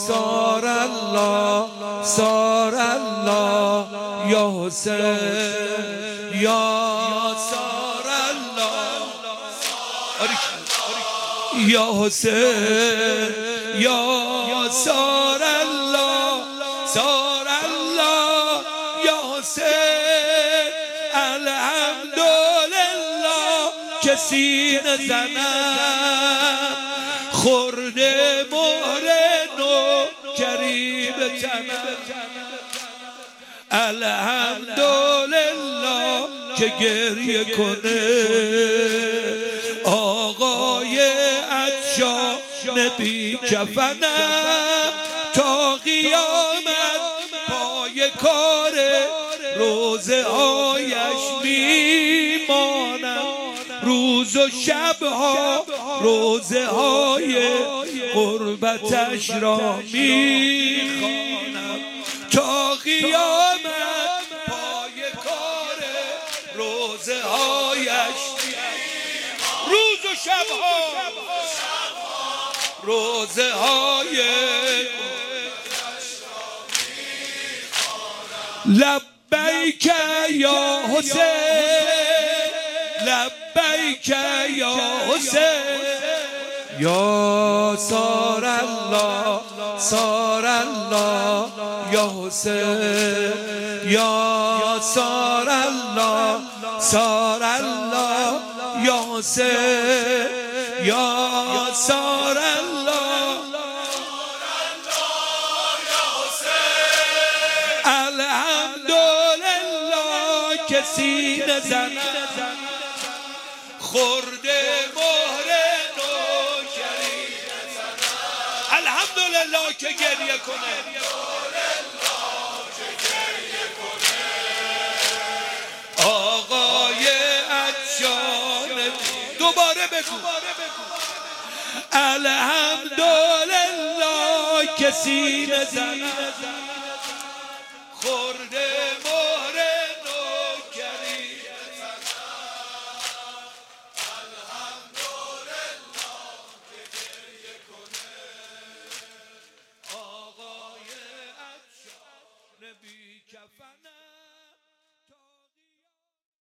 سار الله سار الله یا حسین یا سار الله یا حسین یا سار الله سار الله یا حسین الحمدلله که سینه زنم خورده مهر نو کریم تنم الحمدلله که گریه کنه آقای عطشان بی کفنم تا قیامت پای کار روزه هایش میمانم روز و شبها روزه های قربتش را میخوانم تا قیامت پای کار روزه هایش روز و شبها روزه های لبیک یا حسین لبیک یا حسین یا سار الله سار الله یا حسین یا سار الله سار الله یا حسین یا سار الله الحمدلله که سینه زنم خورده مهر نوکری الحمدلله که گریه کنه آقای عطشان دوباره بگو الحمدلله که سینه زنم